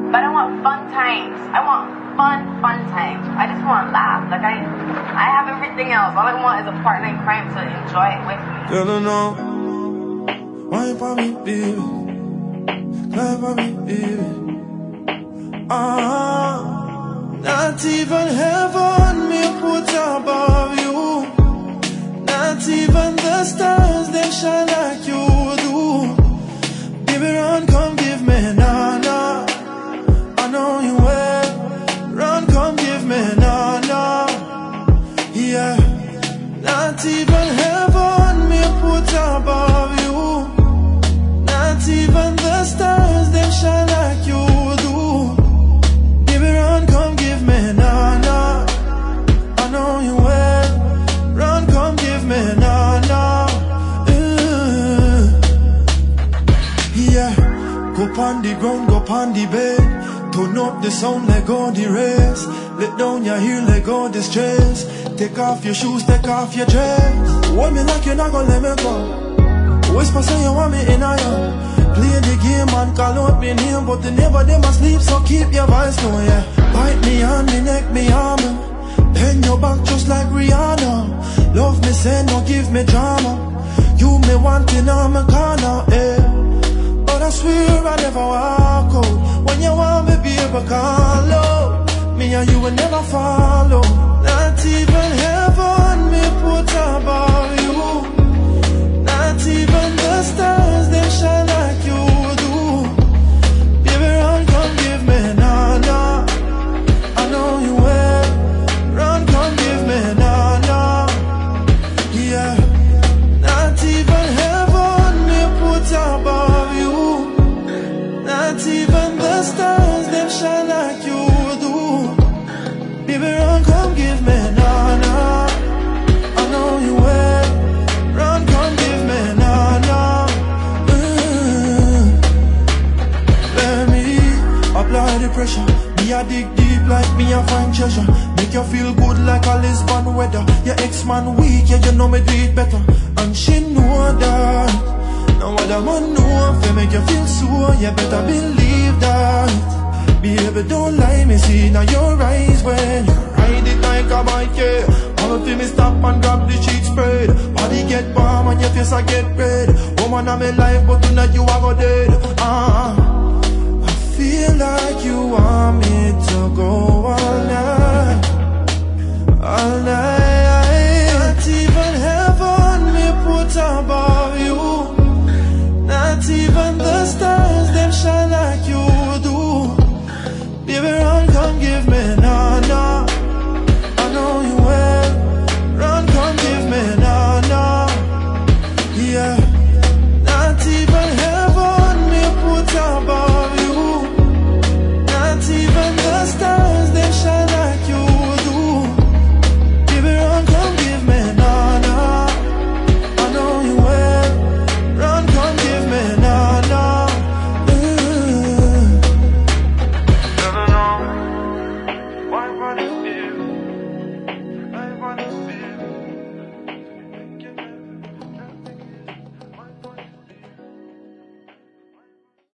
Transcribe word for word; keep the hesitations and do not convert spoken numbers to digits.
But I want fun times. I want fun, fun times. I just want laugh. Like I, I have everything else. All I want is a partner in crime to enjoy it with me. Girl, I know. Why for me, baby? Why for me, baby? Ah, not even heaven me put above you. Not even the stars they shine like you do. Baby, run, come give me na na. I know you well. Run, come give me na na. Yeah. Not even heaven me put above you. Not even the stars they shine like you do. Baby, run, come give me na na. I know you well. Run, come give me na na. Uh, yeah. Go pon the ground, go pon the bed. Turn up the sound like on the race. Let down your heel like on the stress. Take off your shoes, take off your dress. Hold me like you're not gonna let me go. Whisper say you want me in a you. Play the game and call out me name, but the neighbor them asleep, so keep your voice low, yeah. Bite me on me neck, me arm. Bend your back just like Rihanna. Love me, say no, give me drama. You me wanting on my corner, eh. But I swear I never walk out. When you want me, baby, call out. Me and you will never follow. Not even heaven me put above you. Not even the stars they shine like you do. Baby, run, come give me na na. I know you well. Run, come give me na na. Yeah. Not even heaven me put above you. Not even the stars they shine like you do. Baby, run, come give me na na. I know you well. Run, come give me na na. Mm. Let me apply the pressure. Me a dig deep like me a find treasure. Make you feel good like a Lisbon weather. Your ex-man weak, yeah, you know me do it better. And she know that. Now other man know if make you feel so. You better believe that. Baby, don't lie, me see now your eyes when you ride it like a bike, yeah. All of me stop and grab the sheet spread. Body get warm and your face I get red. Woman I'm alive, but tonight you are go dead. Ah, I feel like you want me to go on.